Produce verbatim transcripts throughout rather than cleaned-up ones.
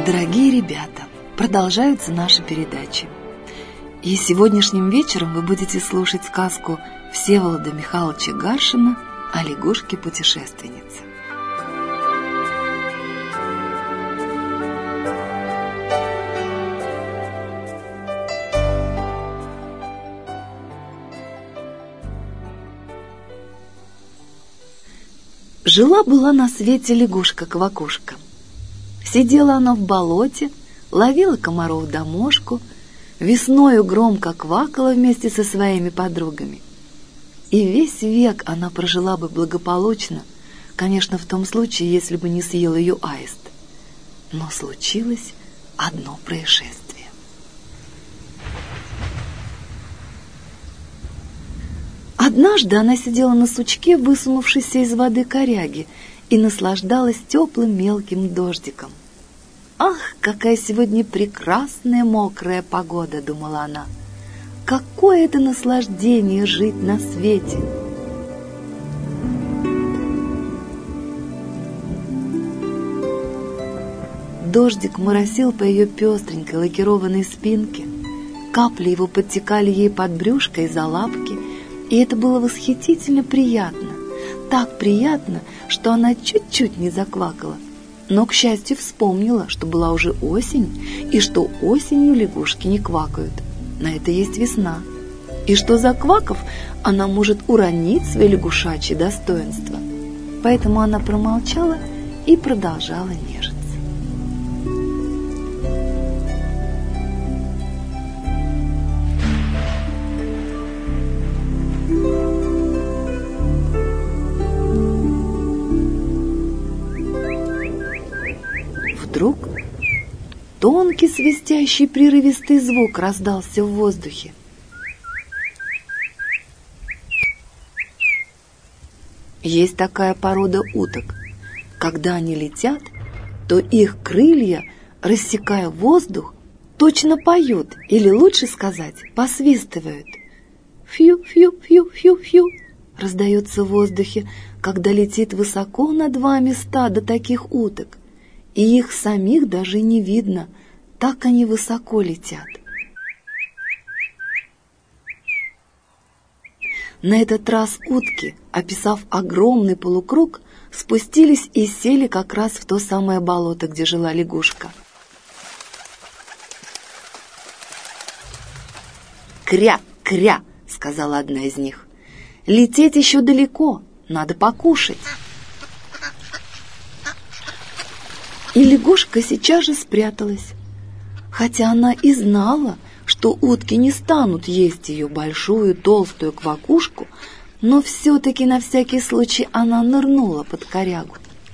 Дорогие ребята, продолжаются наши передачи. И сегодняшним вечером вы будете слушать сказку Всеволода Михайловича Гаршина о лягушке-путешественнице. Жила-была на свете лягушка-квакушка. Сидела она в болоте, ловила комаров да мошку, весною громко квакала вместе со своими подругами. И весь век она прожила бы благополучно, конечно, в том случае, если бы не съел ее аист. Но случилось одно происшествие. Однажды она сидела на сучке, высунувшейся из воды коряги, и наслаждалась теплым мелким дождиком. «Ах, какая сегодня прекрасная мокрая погода!» — думала она. «Какое это наслаждение жить на свете!» Дождик моросил по ее пестренькой лакированной спинке, капли его подтекали ей под брюшко и за лапки, и это было восхитительно приятно. Так приятно, что она чуть-чуть не заквакала, но, к счастью, вспомнила, что была уже осень, и что осенью лягушки не квакают. На это есть весна. И что, заквакав, она может уронить свои лягушачьи достоинства. Поэтому она промолчала и продолжала нежиться. Вдруг тонкий свистящий прерывистый звук раздался в воздухе. Есть такая порода уток. Когда они летят, то их крылья, рассекая воздух, точно поют, или лучше сказать, посвистывают. Фью-фью-фью-фью-фью раздается в воздухе, когда летит высоко над вами стадо таких уток. И их самих даже не видно, так они высоко летят. На этот раз утки, описав огромный полукруг, спустились и сели как раз в то самое болото, где жила лягушка. «Кря-кря!» — сказала одна из них. «Лететь еще далеко, надо покушать». И лягушка сейчас же спряталась, хотя она и знала, что утки не станут есть ее большую толстую квакушку, но все-таки на всякий случай она нырнула под корягу.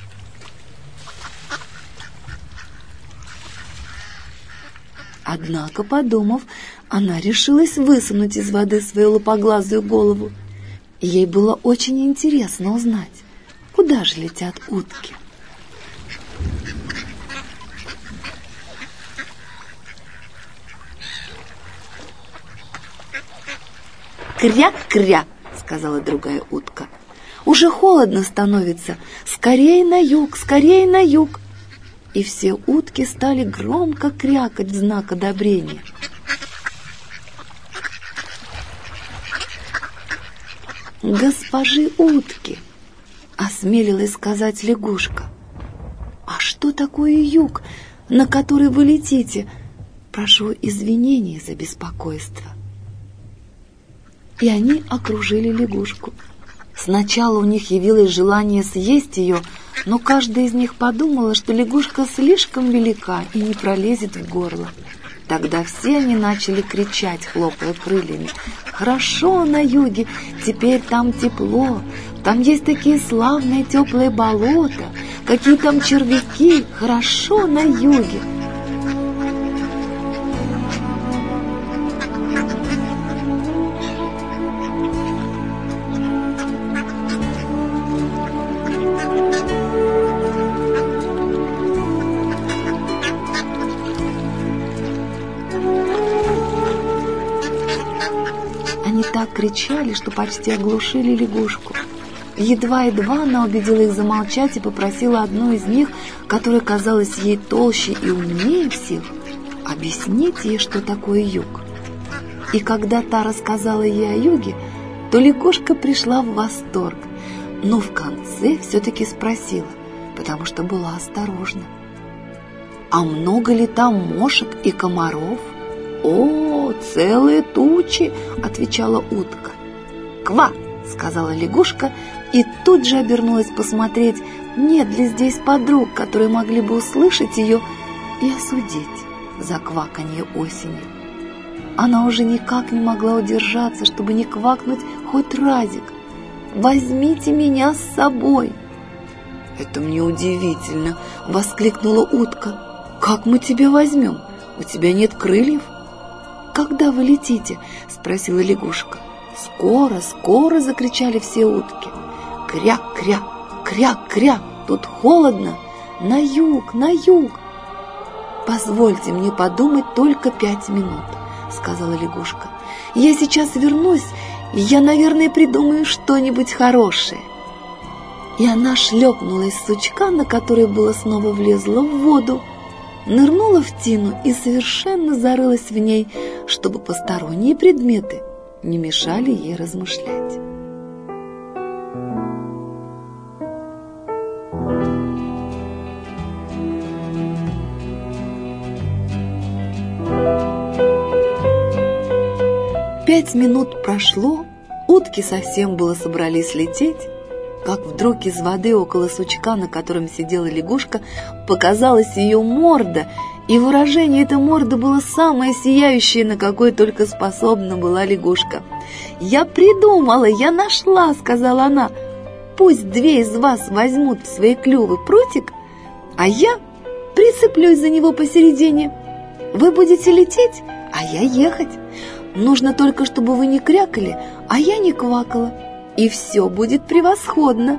Однако, подумав, она решилась высунуть из воды свою лопоглазую голову. Ей было очень интересно узнать, куда же летят утки. «Кря-кря!» — сказала другая утка. «Уже холодно становится. Скорее на юг, скорее на юг!» И все утки стали громко крякать в знак одобрения. «Госпожи утки!» — осмелилась сказать лягушка. «А что такое юг, на который вы летите? Прошу извинения за беспокойство». И они окружили лягушку. Сначала у них явилось желание съесть ее, но каждая из них подумала, что лягушка слишком велика и не пролезет в горло. Тогда все они начали кричать, хлопая крыльями: «Хорошо на юге, теперь там тепло, там есть такие славные теплые болота, какие там червяки, хорошо на юге». Они так кричали, что почти оглушили лягушку. Едва-едва она убедила их замолчать и попросила одну из них, которая казалась ей толще и умнее всех, объяснить ей, что такое юг. И когда та рассказала ей о юге, то лягушка пришла в восторг, но в конце все-таки спросила, потому что была осторожна: «А много ли там мошек и комаров?» «О, целые тучи!» — отвечала утка. «Ква!» — сказала лягушка и тут же обернулась посмотреть, нет ли здесь подруг, которые могли бы услышать ее и осудить за кваканье осени. Она уже никак не могла удержаться, чтобы не квакнуть хоть разик. «Возьмите меня с собой!» «Это мне удивительно!» — воскликнула утка. «Как мы тебя возьмем? У тебя нет крыльев?» «Когда вы летите?» — спросила лягушка. «Скоро, скоро!» — закричали все утки. «Кря-кря, кря-кря! Тут холодно! На юг, на юг!» «Позвольте мне подумать только пять минут», — сказала лягушка. «Я сейчас вернусь, и я, наверное, придумаю что-нибудь хорошее». И она шлепнула из сучка, на который было снова влезла в воду, нырнула в тину и совершенно зарылась в ней, чтобы посторонние предметы не мешали ей размышлять. Пять минут прошло, утки совсем было собрались лететь, как вдруг из воды около сучка, на котором сидела лягушка, показалась ее морда, и выражение этой морды было самое сияющее, на какое только способна была лягушка. «Я придумала, я нашла!» — сказала она. «Пусть две из вас возьмут в свои клювы прутик, а я прицеплюсь за него посередине. Вы будете лететь, а я ехать. Нужно только, чтобы вы не крякали, а я не квакала, и все будет превосходно».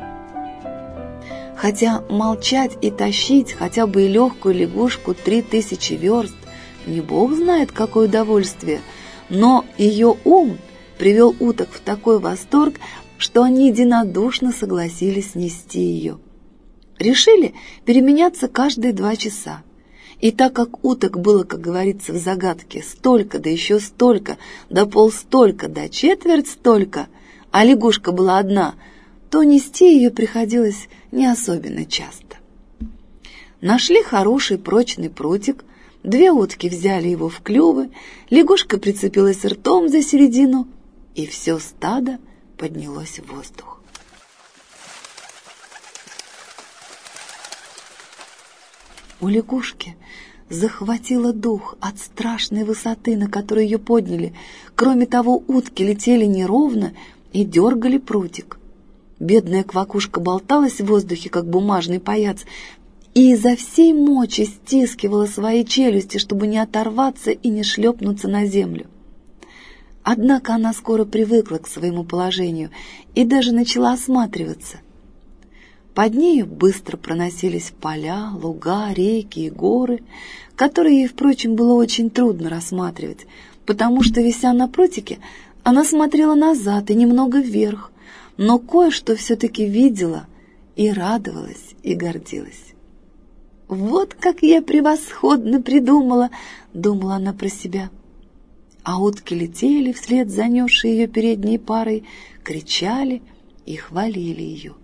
Хотя молчать и тащить хотя бы и легкую лягушку три тысячи верст, не бог знает, какое удовольствие, но ее ум привел уток в такой восторг, что они единодушно согласились нести ее. Решили переменяться каждые два часа. И так как уток было, как говорится в загадке, столько, да еще столько, да полстолько, да четверть столько, а лягушка была одна, то нести ее приходилось не особенно часто. Нашли хороший прочный прутик, две утки взяли его в клювы, лягушка прицепилась ртом за середину, и все стадо поднялось в воздух. У лягушки захватило дух от страшной высоты, на которой ее подняли. Кроме того, утки летели неровно и дергали прутик. Бедная квакушка болталась в воздухе, как бумажный паяц, и изо всей мочи стискивала свои челюсти, чтобы не оторваться и не шлепнуться на землю. Однако она скоро привыкла к своему положению и даже начала осматриваться. Под нею быстро проносились поля, луга, реки и горы, которые ей, впрочем, было очень трудно рассматривать, потому что, вися на прутике, она смотрела назад и немного вверх, но кое-что все-таки видела и радовалась, и гордилась. «Вот как я превосходно придумала!» — думала она про себя. А утки летели вслед за несшей ее передней парой, кричали и хвалили ее.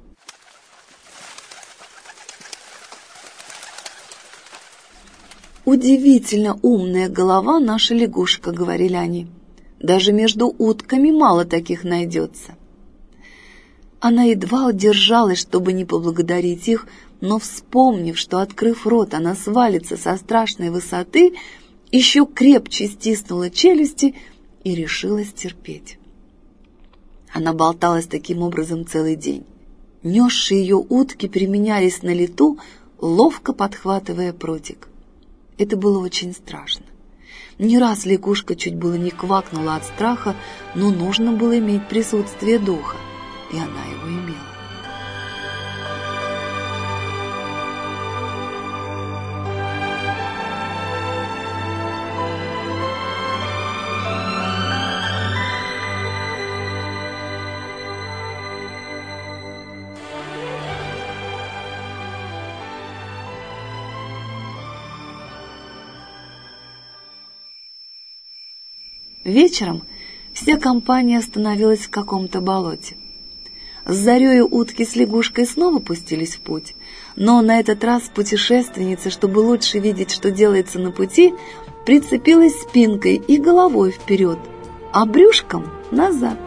«Удивительно умная голова наша лягушка», — говорили они. «Даже между утками мало таких найдется». Она едва удержалась, чтобы не поблагодарить их, но, вспомнив, что, открыв рот, она свалится со страшной высоты, еще крепче стиснула челюсти и решилась терпеть. Она болталась таким образом целый день. Несшие ее утки переменялись на лету, ловко подхватывая прутик. Это было очень страшно. Не раз лягушка чуть было не квакнула от страха, но нужно было иметь присутствие духа, и она его имела. Вечером вся компания остановилась в каком-то болоте. С зарею утки с лягушкой снова пустились в путь, но на этот раз путешественница, чтобы лучше видеть, что делается на пути, прицепилась спинкой и головой вперед, а брюшком назад.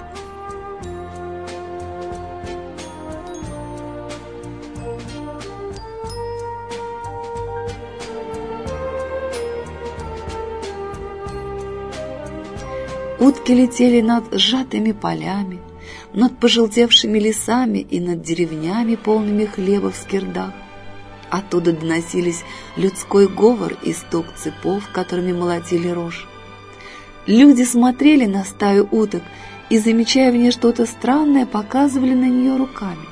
Утки летели над сжатыми полями, над пожелтевшими лесами и над деревнями, полными хлеба в скирдах. Оттуда доносились людской говор и стук цепов, которыми молотили рожь. Люди смотрели на стаю уток и, замечая в ней что-то странное, показывали на нее руками.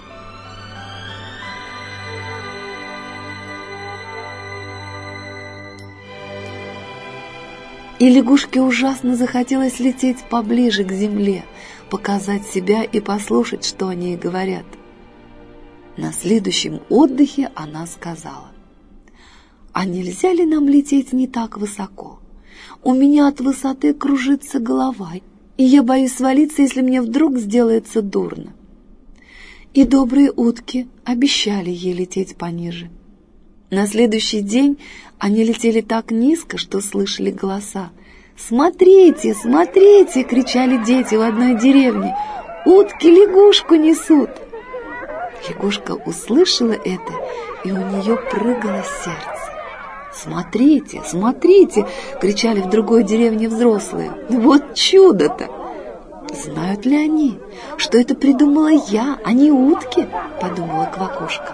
И лягушке ужасно захотелось лететь поближе к земле, показать себя и послушать, что о ней говорят. На следующем отдыхе она сказала: «А нельзя ли нам лететь не так высоко? У меня от высоты кружится голова, и я боюсь свалиться, если мне вдруг сделается дурно». И добрые утки обещали ей лететь пониже. На следующий день они летели так низко, что слышали голоса. «Смотрите, смотрите!» — кричали дети в одной деревне. «Утки лягушку несут!» Лягушка услышала это, и у нее прыгало сердце. «Смотрите, смотрите!» — кричали в другой деревне взрослые. «Вот чудо-то!» «Знают ли они, что это придумала я, а не утки?» — подумала Квакушка.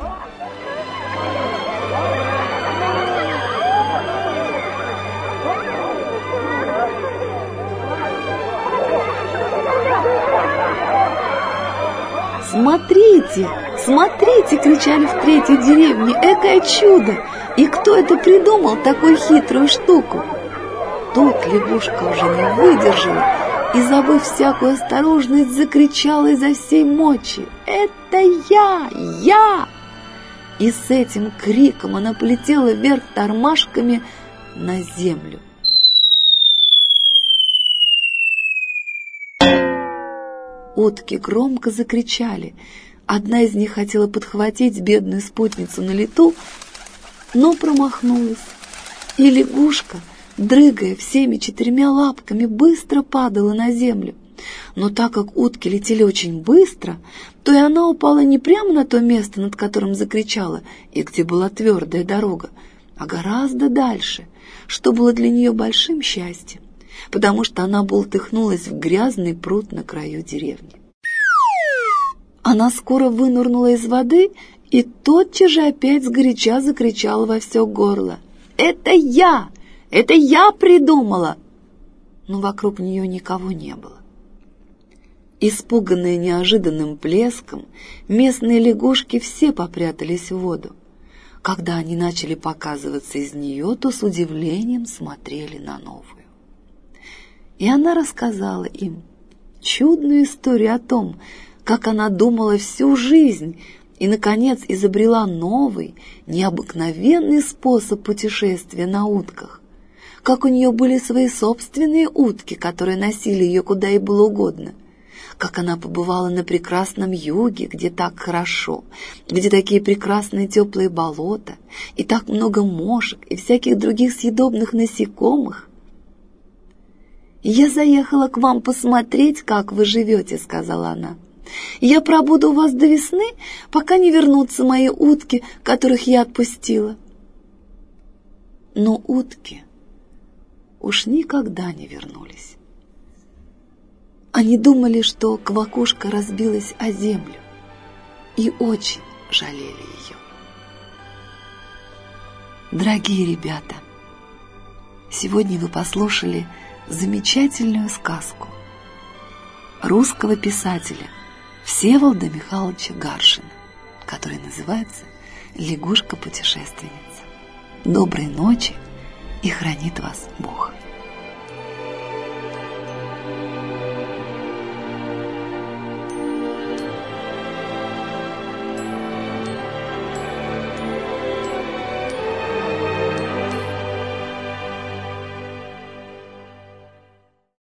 «Смотрите, смотрите!» — кричали в третьей деревне. «Экое чудо! И кто это придумал, такую хитрую штуку?» Тут лягушка уже не выдержала и, забыв всякую осторожность, закричала изо всей мочи: «Это я! Я!» И с этим криком она полетела вверх тормашками на землю. Утки громко закричали. Одна из них хотела подхватить бедную спутницу на лету, но промахнулась. И лягушка, дрыгая всеми четырьмя лапками, быстро падала на землю. Но так как утки летели очень быстро, то и она упала не прямо на то место, над которым закричала, и где была твердая дорога, а гораздо дальше, что было для нее большим счастьем, потому что она бултыхнулась в грязный пруд на краю деревни. Она скоро вынырнула из воды и тотчас же опять сгоряча закричала во все горло: «Это я! Это я придумала!» Но вокруг нее никого не было. Испуганные неожиданным плеском, местные лягушки все попрятались в воду. Когда они начали показываться из нее, то с удивлением смотрели на новую. И она рассказала им чудную историю о том, как она думала всю жизнь и, наконец, изобрела новый, необыкновенный способ путешествия на утках, как у нее были свои собственные утки, которые носили ее куда ей было угодно, как она побывала на прекрасном юге, где так хорошо, где такие прекрасные теплые болота, и так много мошек и всяких других съедобных насекомых. «Я заехала к вам посмотреть, как вы живете», — сказала она. «Я пробуду у вас до весны, пока не вернутся мои утки, которых я отпустила». Но утки уж никогда не вернулись. Они думали, что Квакушка разбилась о землю, и очень жалели ее. Дорогие ребята, сегодня вы послушали замечательную сказку русского писателя Всеволода Михайловича Гаршина, которая называется «Лягушка-путешественница». Доброй ночи и хранит вас Бог!